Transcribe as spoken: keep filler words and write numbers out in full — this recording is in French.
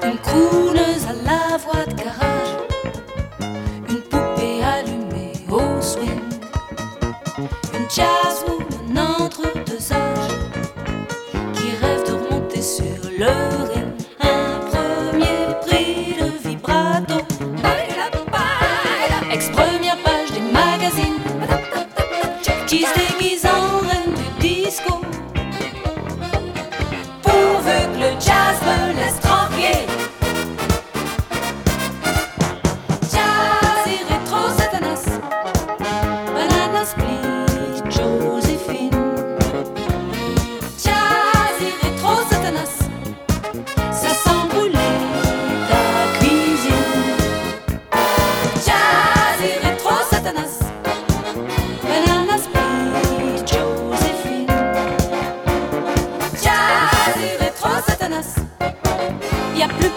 Une crooneuse à la voix de garage, une poupée allumée au swing, une jazzwoman entre deux âges qui rêve de remonter sur le ring. Un premier prix de vibrato, ex-première page des magazines, qui se déguise en reine du disco, pourvu que le jazz me laisse tranquille. Jazz et rétro Satanas, Banana Split, Joséphine. Jazz et rétro Satanas, ça sent brûler ta cuisine. Jazz et rétro Satanas, Banana Split, Joséphine. Jazz et rétro Satanas, y a plus